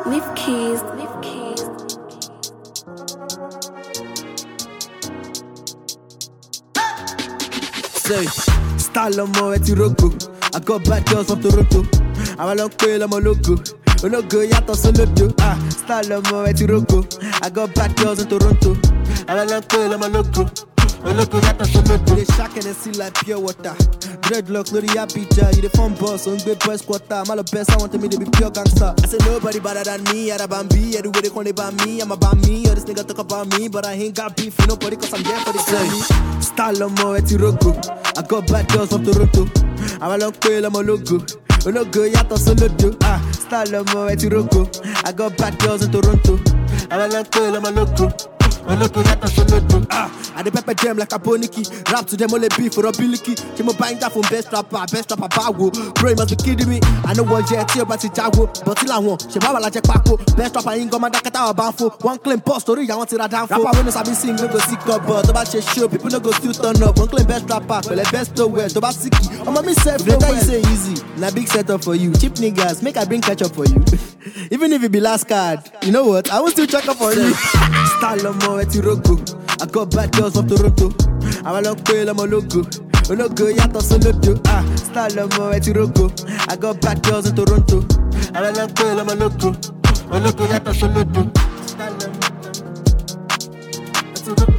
Leaf keys. Say, style on more at Rogo. I got bad girls from Toronto. I'm a long tail, I'm a logo. Oh no go, yato solo do. Style on more at Rogo. I got bad girls in Toronto. I'm a long tail, I'm a logo. Oh no go, yato solo do. They shack and see like pure water. Dreadlocks, no the happy jar. You the fun boss, on good boys quarter. I'm all the best, I want me to be pure gangster. I say nobody better than me, I'm a Bambi. Everywhere they call it about me, I'm about me. All this nigga talk about me, but I ain't got beef with nobody cause I'm there for the journey. Style on more at Rogo. I got bad girls from Toronto. I'm a long tail, I'm a logo. Oh no go, yato solo do. Style on more at Rogo. I got bad girls in Toronto. I'm a long tail, I'm a logo. Oh no go, yato solo do. I dey pepper them like a boniki. Rap to them only beef for a billicky. Came up buying that from best rapper bago. Bro, you must be kidding me. I know what jet here, but it's jago. But till I want, she baba like Paco. Best rapper ain't got my dakata or banfo. One claim post story, I want to that down for. Rapper when I be sing, no go sick up, but about your show, people no go still turn up. One claim best rapper, but the best to wear. About sicky, I'm a miss self. The guy say easy, na big setup for you. Cheap niggas, make I bring ketchup for you. Even if it be last card, you know what? I will still check up for you. Style on more at Rogo. I got bad girls from Toronto. I'm a long tail, I'm a logo. Oh no go, yato solo do. Style on more at Rogo. I got bad girls in Toronto. I'm a long tail, I'm a logo. Oh no go, yato solo do. Style on more at Rogo.